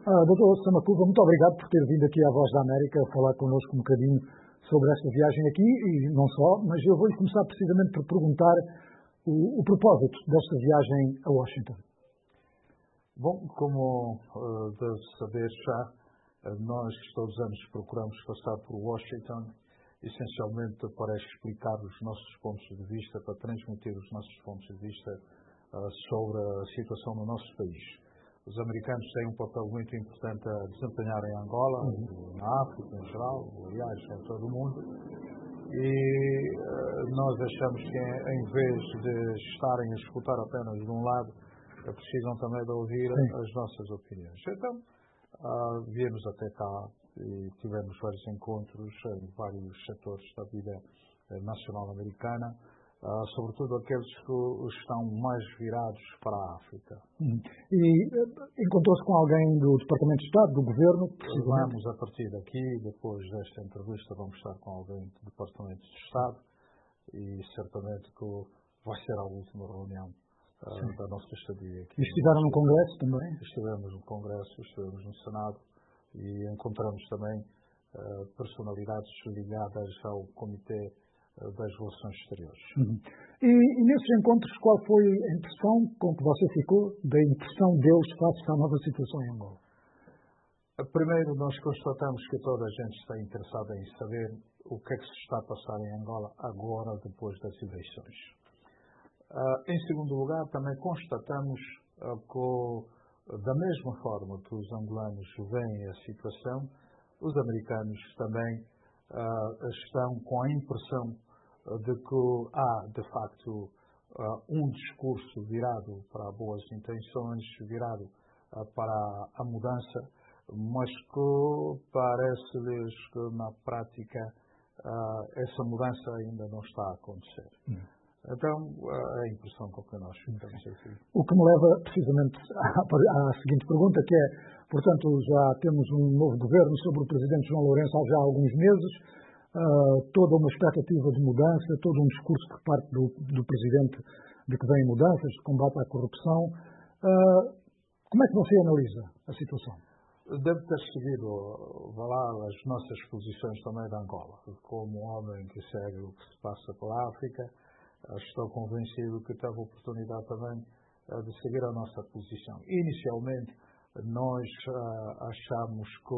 Doutor Samacuva, muito obrigado por ter vindo aqui à Voz da América falar connosco um bocadinho sobre esta viagem aqui, e não só, mas eu vou começar precisamente por perguntar o propósito desta viagem a Washington. Bom, como deve saber já, nós todos os anos procuramos passar por Washington, essencialmente para explicar os nossos pontos de vista, para transmitir os nossos pontos de vista sobre a situação no nosso país. Os americanos têm um papel muito importante a desempenhar em Angola, na África em geral, aliás, em todo o mundo, e nós achamos que em vez de estarem a escutar apenas de um lado, precisam também de ouvir as nossas opiniões. Então, viemos até cá e tivemos vários encontros em vários setores da vida nacional americana, sobretudo aqueles que estão mais virados para a África. E encontrou-se com alguém do Departamento de Estado, do Governo? Vamos, a partir daqui, depois desta entrevista, vamos estar com alguém do Departamento de Estado e certamente que vai ser a última reunião da nossa estadia aqui. E estiveram no Congresso também? Estivemos no Congresso, estivemos no Senado e encontramos também personalidades ligadas ao Comitê das Relações Exteriores. E nesses encontros, qual foi a impressão com que você ficou da impressão deles face à nova situação em Angola? Primeiro, nós constatamos que toda a gente está interessada em saber o que é que se está a passar em Angola agora, depois das eleições. Em segundo lugar, também constatamos que, da mesma forma que os angolanos veem a situação, os americanos também estão com a impressão de que há, de facto, um discurso virado para boas intenções, virado para a mudança, mas que parece-lhes que, na prática, essa mudança ainda não está a acontecer. Então, é a impressão com que nós ficamos aqui. O que me leva precisamente à seguinte pergunta, que é, portanto, já temos um novo governo sobre o Presidente João Lourenço há já alguns meses, toda uma expectativa de mudança, todo um discurso por parte do Presidente de que vêm mudanças, de combate à corrupção. Como é que você analisa a situação? Deve ter seguido as nossas posições também de Angola. Como homem que segue o que se passa pela África, estou convencido que teve a oportunidade também de seguir a nossa posição. Inicialmente, nós achamos que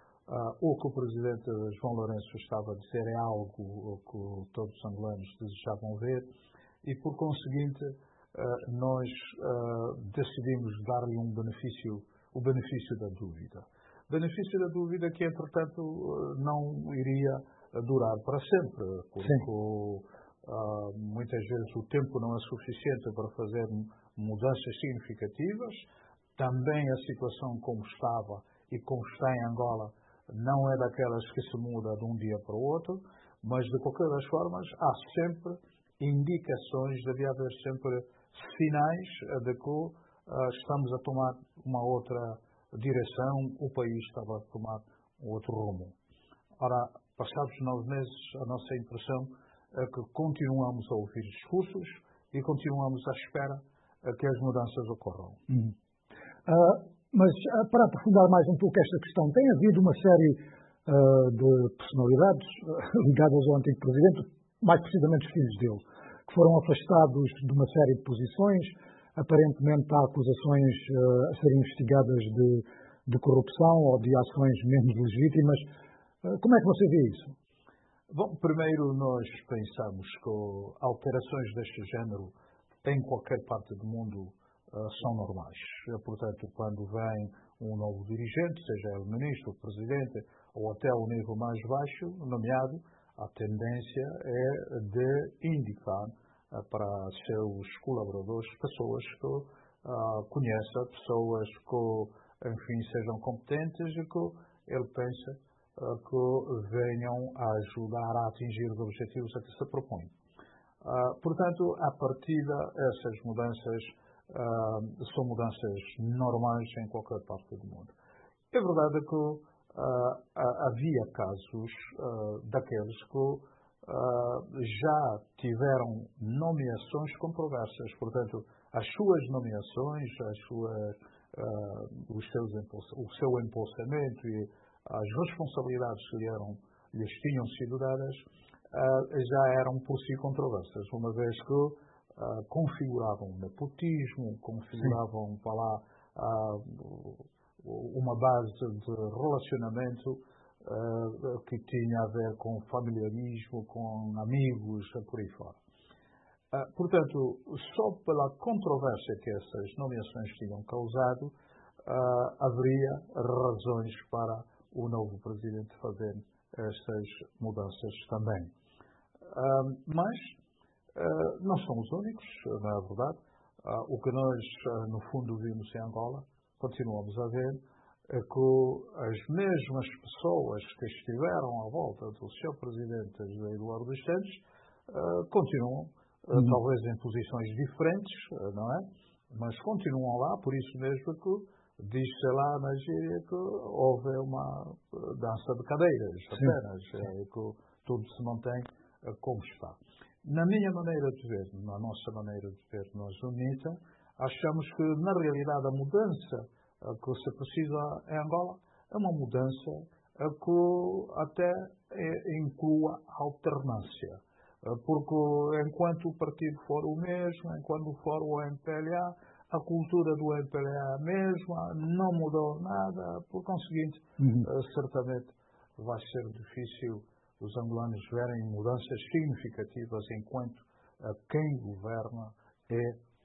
o que o Presidente João Lourenço estava a dizer é algo que todos os angolanos desejavam ver e, por conseguinte, nós decidimos dar-lhe o benefício da dúvida. Benefício da dúvida que, entretanto, não iria durar para sempre, porque muitas vezes o tempo não é suficiente para fazer mudanças significativas. Também a situação como estava e como está em Angola não é daquelas que se muda de um dia para o outro, mas de qualquer das formas há sempre indicações, deve haver sempre sinais de que estamos a tomar uma outra direção, o país estava a tomar outro rumo. Ora, passados 9 meses, a nossa impressão é que continuamos a ouvir discursos e continuamos à espera que as mudanças ocorram. Mas, para aprofundar mais um pouco esta questão, tem havido uma série de personalidades ligadas ao antigo Presidente, mais precisamente os filhos dele, que foram afastados de uma série de posições. Aparentemente há acusações a serem investigadas de corrupção ou de ações menos legítimas. Como é que você vê isso? Bom, primeiro nós pensamos que alterações deste género em qualquer parte do mundo são normais. Portanto, quando vem um novo dirigente, seja ele ministro, presidente ou até ao nível mais baixo, nomeado, a tendência é de indicar para seus colaboradores pessoas que conheça, pessoas que, enfim, sejam competentes e que ele pensa que venham a ajudar a atingir os objetivos a que se propõe. Portanto, à partida, essas mudanças são mudanças normais em qualquer parte do mundo. É verdade que havia casos daqueles que já tiveram nomeações controversas. Portanto, as suas nomeações, as suas o seu empossamento e as responsabilidades que lhes tinham sido dadas já eram por si controversas, uma vez que configuravam nepotismo, configuravam para lá uma base de relacionamento que tinha a ver com familiarismo, com amigos, por aí fora. Portanto, só pela controvérsia que essas nomeações tinham causado, haveria razões para o novo presidente fazer estas mudanças também. Mas não são os únicos, não é verdade? O que nós, no fundo, vimos em Angola, continuamos a ver, é que as mesmas pessoas que estiveram à volta do seu presidente José Eduardo dos Santos continuam, talvez em posições diferentes, não é? Mas continuam lá, por isso mesmo que diz-se lá na gíria que houve uma dança de cadeiras, apenas, que tudo se mantém como está. Na minha maneira de ver, na nossa maneira de ver, nós UNITA, achamos que, na realidade, a mudança que se precisa em Angola é uma mudança que até inclua alternância. Porque enquanto o partido for o mesmo, enquanto for o MPLA, a cultura do MPLA é a mesma, não mudou nada, por conseguinte, certamente vai ser difícil os angolanos verem mudanças significativas enquanto quem governa é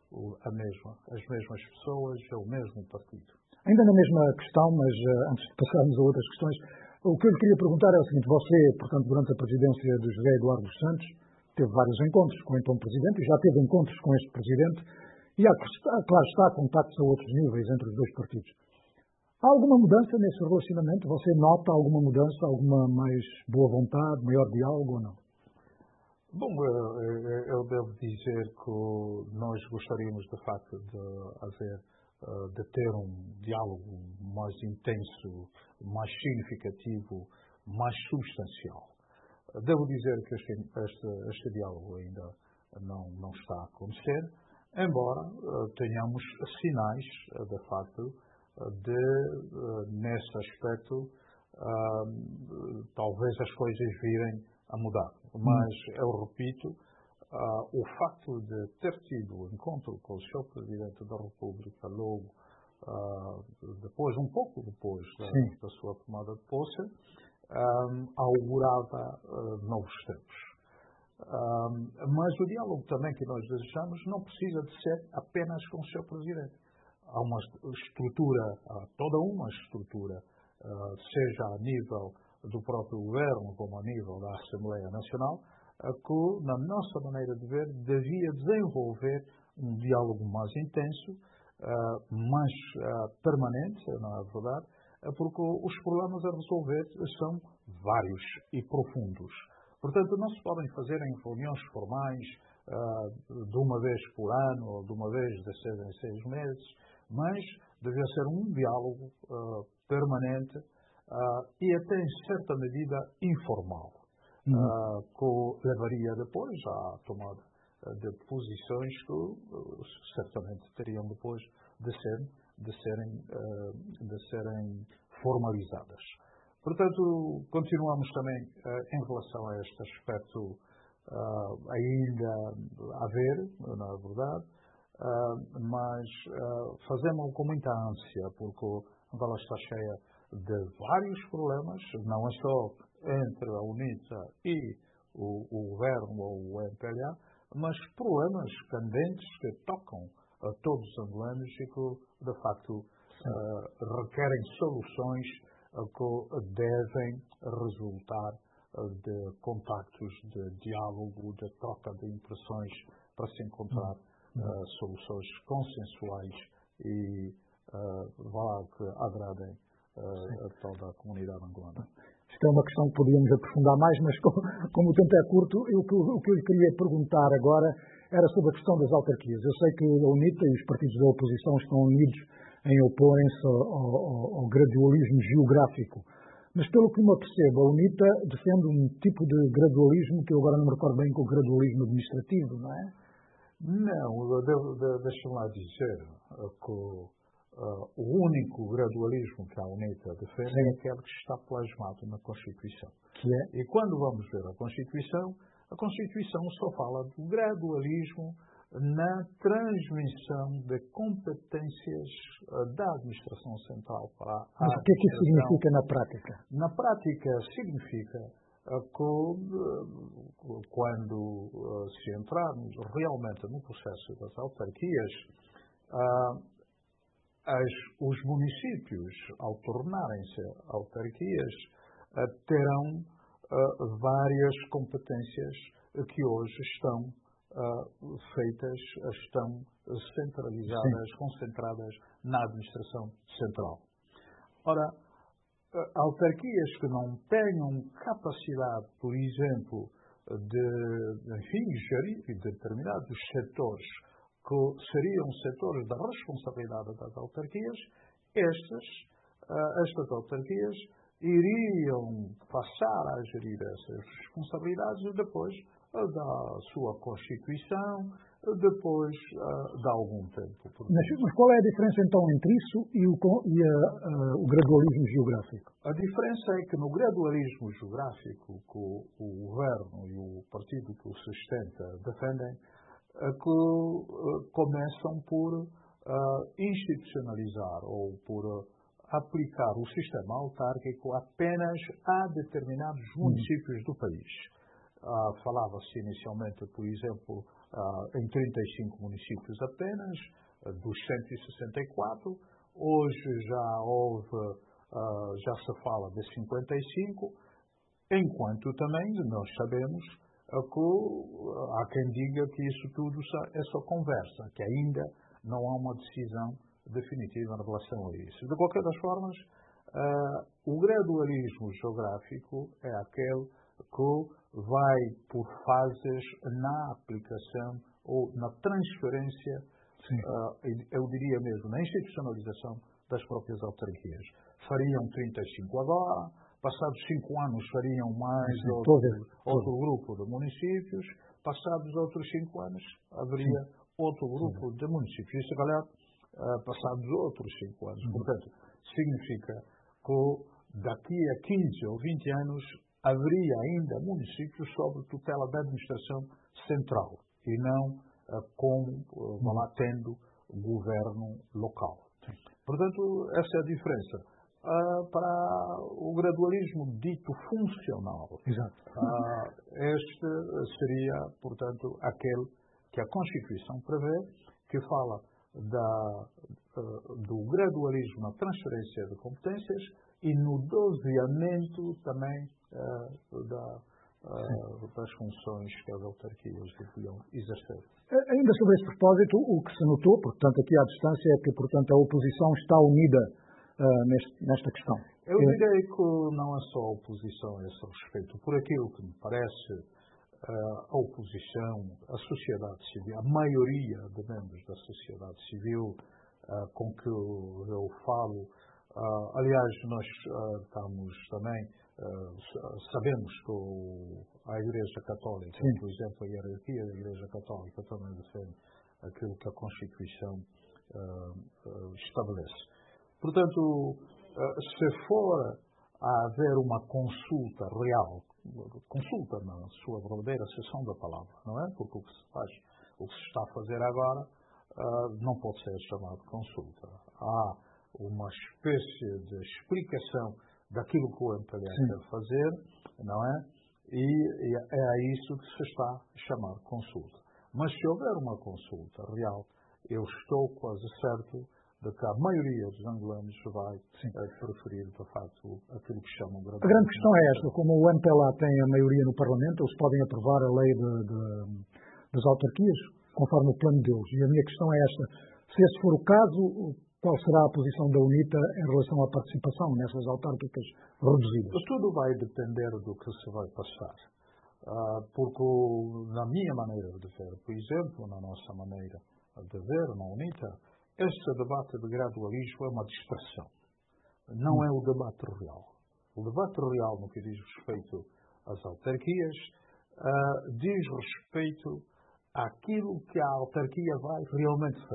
as mesmas pessoas, é o mesmo partido. Ainda na mesma questão, mas antes de passarmos a outras questões, o que eu lhe queria perguntar é o seguinte: você, portanto, durante a presidência de José Eduardo dos Santos, teve vários encontros com o então presidente e já teve encontros com este presidente e claro está, contactos a outros níveis entre os dois partidos. Há alguma mudança nesse relacionamento? Você nota alguma mudança, alguma mais boa vontade, maior diálogo ou não? Bom, eu devo dizer que nós gostaríamos, de facto, de ter um diálogo mais intenso, mais significativo, mais substancial. Devo dizer que este diálogo ainda não está a acontecer, embora tenhamos sinais, de facto, nesse aspecto, talvez as coisas virem a mudar. Mas, eu repito, o facto de ter tido o encontro com o Sr. Presidente da República logo um pouco depois da sua tomada de posse, augurava novos tempos. Mas o diálogo também que nós desejamos não precisa de ser apenas com o Sr. Presidente. Há uma estrutura, toda uma estrutura, seja a nível do próprio governo como a nível da Assembleia Nacional, que, na nossa maneira de ver, devia desenvolver um diálogo mais intenso, mais permanente, não é verdade? Porque os problemas a resolver são vários e profundos. Portanto, não se podem fazer em reuniões formais de uma vez por ano ou de uma vez de 6 em 6 meses, mas devia ser um diálogo permanente e até em certa medida informal, que levaria depois à tomada de posições que certamente teriam depois de serem formalizadas. Portanto, continuamos também em relação a este aspecto ainda a ver, na verdade, mas fazemos-lo com muita ânsia, porque Angola está cheia de vários problemas, não é só entre a UNITA e o governo ou o MPLA, mas problemas candentes que tocam a todos os angolanos e que, de facto, requerem soluções que devem resultar de contactos, de diálogo, de troca de impressões para se encontrar soluções consensuais e que agradem a toda a comunidade angolana. Isto é uma questão que podíamos aprofundar mais, mas como o tempo é curto, o que eu lhe queria perguntar agora era sobre a questão das autarquias. Eu sei que a UNITA e os partidos da oposição estão unidos em oporem-se ao gradualismo geográfico, mas pelo que me apercebo, a UNITA defende um tipo de gradualismo que eu agora não me recordo bem, com o gradualismo administrativo, não é? Não, deixa-me lá dizer que o único gradualismo que a UNITA defende é aquele que está plasmado na Constituição. E quando vamos ver a Constituição só fala do gradualismo na transmissão de competências da administração central para a Mas o que é que isso significa na prática? Na prática significa que quando se entrarmos realmente no processo das autarquias, os municípios, ao tornarem-se autarquias, terão várias competências que hoje estão estão centralizadas, concentradas na administração central. Ora, autarquias que não tenham capacidade, por exemplo, de gerir determinados setores que seriam setores da responsabilidade das autarquias, estas autarquias iriam passar a gerir essas responsabilidades e depois da sua Constituição, depois de algum tempo. Mas qual é a diferença então entre isso e o gradualismo geográfico? A diferença é que no gradualismo geográfico que o governo e o partido que o sustenta defendem, que começam por institucionalizar ou por aplicar o sistema autárquico apenas a determinados municípios do país. Falava-se inicialmente, por exemplo, em 35 municípios apenas, dos 164. Hoje já se fala de 55, enquanto também nós sabemos que há quem diga que isso tudo é só conversa, que ainda não há uma decisão definitiva em relação a isso. De qualquer das formas, o gradualismo geográfico é aquele que vai por fases na aplicação ou na transferência, eu diria mesmo, na institucionalização das próprias autarquias. Fariam 35 agora, passados 5 anos fariam mais outro grupo de municípios, passados outros 5 anos haveria outro grupo de municípios. Isso, galera, passados outros 5 anos. Portanto, significa que daqui a 15 ou 20 anos haveria ainda municípios sob tutela da administração central e não como tendo governo local. Portanto, essa é a diferença. Para o gradualismo dito funcional, este seria, portanto, aquele que a Constituição prevê, que fala do gradualismo na transferência de competências e no doseamento também das funções que as autarquias deviam exercer. Ainda sobre esse propósito, o que se notou, portanto, aqui à distância, é que, portanto, a oposição está unida nesta questão. Eu direi que não é só a oposição a esse respeito. Por aquilo que me parece, a oposição, a sociedade civil, a maioria de membros da sociedade civil com que eu falo, aliás, nós estamos também, sabemos que a Igreja Católica, por exemplo, a hierarquia da Igreja Católica também defende aquilo que a Constituição estabelece. Portanto, se for a haver uma consulta real, consulta na sua verdadeira acessão da palavra, não é? Porque o que se está a fazer agora não pode ser chamado de consulta. Há uma espécie de explicação daquilo que o MPLA quer fazer, não é? E é a isso que se está a chamar de consulta. Mas se houver uma consulta real, eu estou quase certo de que a maioria dos angolanos vai preferir, de facto, aquilo que chamam de... A grande questão é esta: como o MPLA tem a maioria no Parlamento, eles podem aprovar a lei das autarquias, conforme o plano deles. E a minha questão é esta: se esse for o caso, qual será a posição da UNITA em relação à participação nessas autárquicas reduzidas? Tudo vai depender do que se vai passar. Porque, na minha maneira de ver, por exemplo, na nossa maneira de ver, na UNITA, este debate de gradualismo é uma distração. Não é o debate real. O debate real, no que diz respeito às autarquias, diz respeito àquilo que a autarquia vai realmente fazer.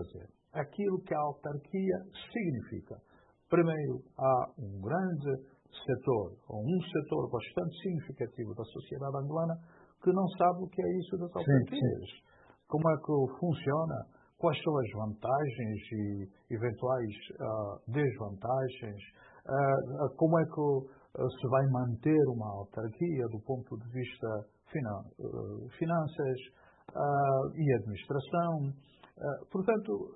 aquilo que a autarquia significa. Primeiro, há um grande setor, ou um setor bastante significativo da sociedade angolana que não sabe o que é isso das autarquias. Como é que funciona, quais são as vantagens e eventuais desvantagens, como é que se vai manter uma autarquia do ponto de vista finanças e administração. Portanto,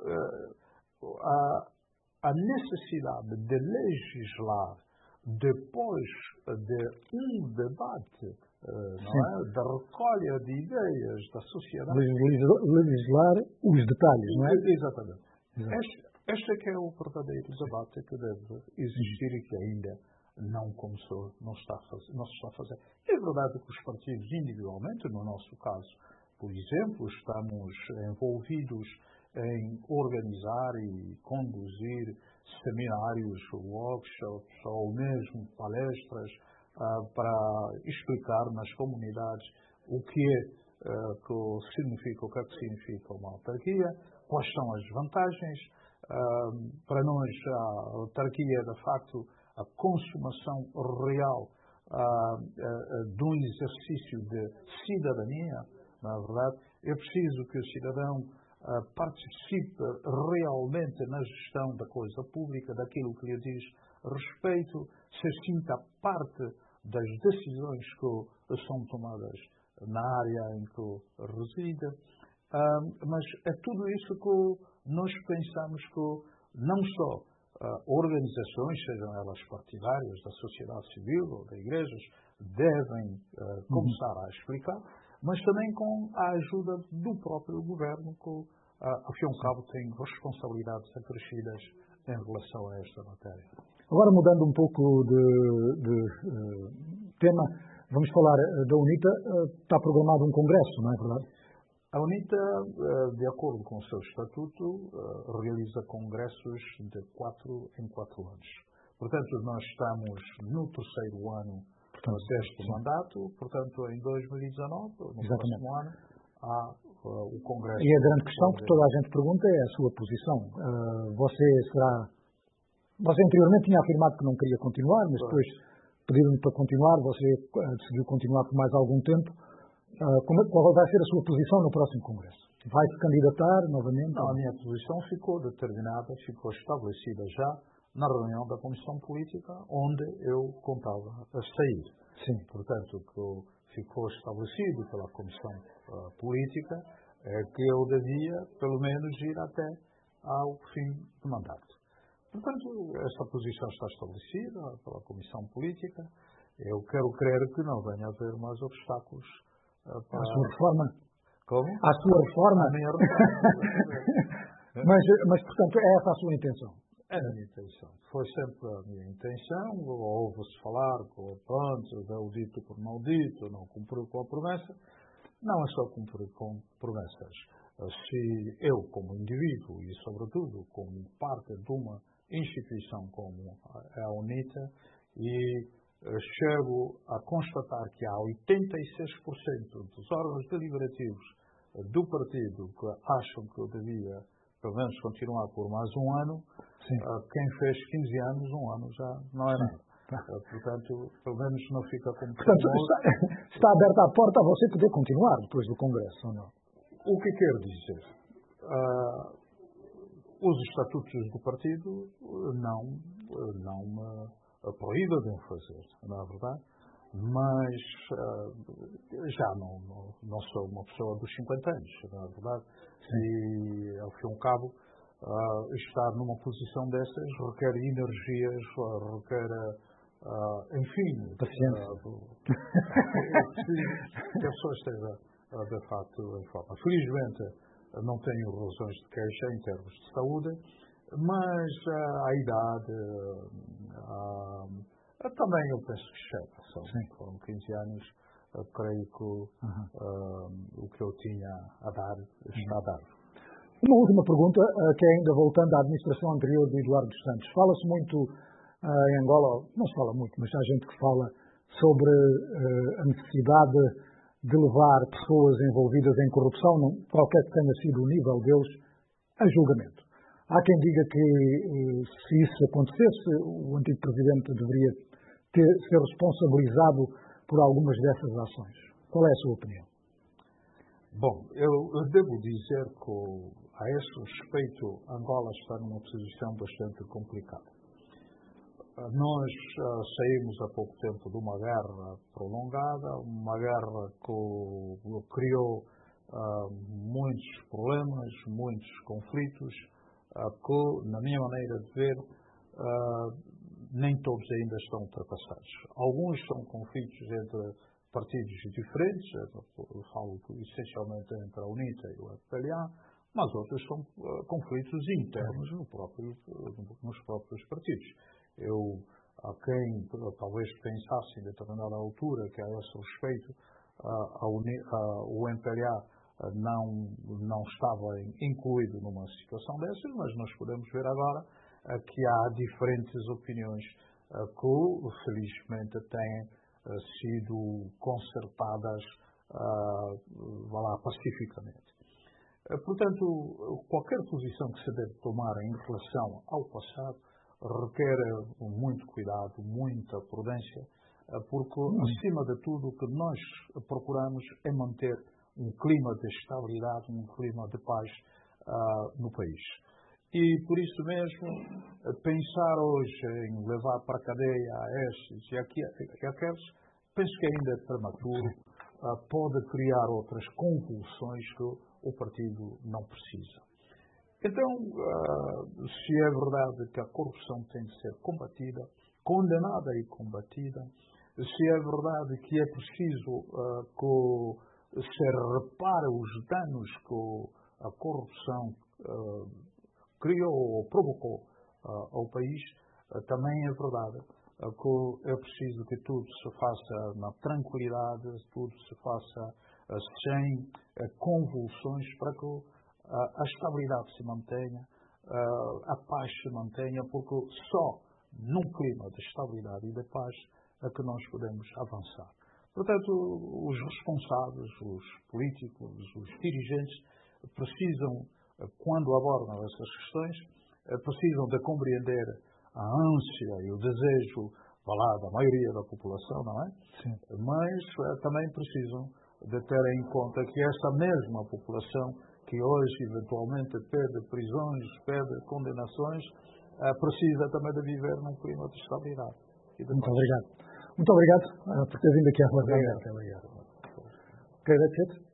a necessidade de legislar depois de um debate, da recolha de ideias da sociedade. Legislar os detalhes, não é? Exatamente. Este é que é o verdadeiro debate que deve existir e que ainda não começou, não se está a fazer. É verdade que os partidos individualmente, no nosso caso, por exemplo, estamos envolvidos em organizar e conduzir seminários, workshops ou mesmo palestras para explicar nas comunidades o que significa uma autarquia, quais são as vantagens. Para nós, a autarquia é, de facto, a consumação real de um exercício de cidadania, na verdade. É preciso que o cidadão participe realmente na gestão da coisa pública, daquilo que lhe diz respeito, se sinta parte das decisões que são tomadas na área em que reside. Mas é tudo isso que nós pensamos que não só organizações, sejam elas partidárias, da sociedade civil ou de igrejas, devem começar a explicar, mas também com a ajuda do próprio governo, que, ao fim e ao cabo, tem responsabilidades acrescidas em relação a esta matéria. Agora, mudando um pouco de tema, vamos falar da UNITA. Está programado um congresso, não é verdade? A UNITA, de acordo com o seu estatuto, realiza congressos de 4 em 4 anos. Portanto, nós estamos no 3º ano deste mandato, portanto, em 2019, no próximo ano, há o congresso. E a grande questão que toda a gente pergunta é a sua posição. Você anteriormente tinha afirmado que não queria continuar, mas depois pediram-lhe para continuar, você decidiu continuar por mais algum tempo. Qual vai ser a sua posição no próximo congresso? Vai se candidatar novamente? Não, a minha posição ficou determinada, ficou estabelecida já na reunião da Comissão Política, onde eu contava a sair. Sim. Portanto, o que ficou estabelecido pela Comissão Política é que eu devia, pelo menos, ir até ao fim do mandato. Portanto, essa posição está estabelecida pela Comissão Política. Eu quero crer que não venha a haver mais obstáculos para a sua reforma. Como? A sua reforma. A minha reforma. mas, portanto, é essa a sua intenção? É a minha intenção. Foi sempre a minha intenção. Ouve-se falar pronto, deu dito por não dito, não cumpriu com a promessa. Não é só cumprir com promessas. Se eu, como indivíduo e, sobretudo, como parte de uma instituição como a UNITA, e chego a constatar que há 86% dos órgãos deliberativos do partido que acham que eu devia, pelo menos, continuar por mais um ano. Quem fez 15 anos, um ano já não é nada. Portanto, pelo menos não fica como... Portanto, está aberta a porta a você poder continuar depois do Congresso, ou não? O que quero dizer? Os estatutos do partido não me proíbem de o fazer, não é verdade? Mas já não sou uma pessoa dos 50 anos, não é verdade? E, ao fim e ao cabo, estar numa posição dessas requer energias, requer, enfim, paciência. Que a pessoa esteja, de facto, em forma. Felizmente, não tenho razões de queixa em termos de saúde, mas a idade, também eu penso que chega. Foram 15 anos, creio que o que eu tinha a dar está a dar. Uma última pergunta, que é ainda voltando à administração anterior de Eduardo dos Santos. Fala-se muito em Angola, não se fala muito, mas há gente que fala sobre a necessidade de levar pessoas envolvidas em corrupção, qualquer que tenha sido o nível deles, a julgamento. Há quem diga que, se isso acontecesse, o antigo presidente deveria ser responsabilizado por algumas dessas ações. Qual é a sua opinião? Bom, eu devo dizer que, a esse respeito, Angola está numa posição bastante complicada. Nós saímos há pouco tempo de uma guerra prolongada, uma guerra que criou muitos problemas, muitos conflitos, que, na minha maneira de ver, nem todos ainda estão ultrapassados. Alguns são conflitos entre partidos diferentes, eu falo essencialmente entre a UNITA e o FPLA, mas outros são conflitos internos nos próprios partidos. A quem talvez pensasse em determinada altura que a esse respeito o MPLA não estava incluído numa situação dessas, mas nós podemos ver agora que há diferentes opiniões que felizmente têm sido consertadas pacificamente. Portanto, qualquer posição que se deve tomar em relação ao passado requer muito cuidado, muita prudência, porque, acima de tudo, o que nós procuramos é manter um clima de estabilidade, um clima de paz no país. E, por isso mesmo, pensar hoje em levar para a cadeia a estes e aqueles, penso que ainda é prematuro, pode criar outras convulsões que o partido não precisa. Então, se é verdade que a corrupção tem de ser combatida, condenada e combatida, se é verdade que é preciso que se repare os danos que a corrupção criou ou provocou ao país, também é verdade que é preciso que tudo se faça na tranquilidade, tudo se faça sem convulsões, para que a estabilidade se mantenha, a paz se mantenha, porque só num clima de estabilidade e de paz é que nós podemos avançar. Portanto, os responsáveis, os políticos, os dirigentes precisam, quando abordam essas questões, precisam de compreender a ânsia e o desejo da maioria da população, não é? Sim. Mas também precisam de ter em conta que essa mesma população que hoje eventualmente pede prisões, pede condenações, precisa também de viver num clima de estabilidade. Muito obrigado. Muito obrigado por ter vindo aqui à Rádio. Obrigado. Obrigado.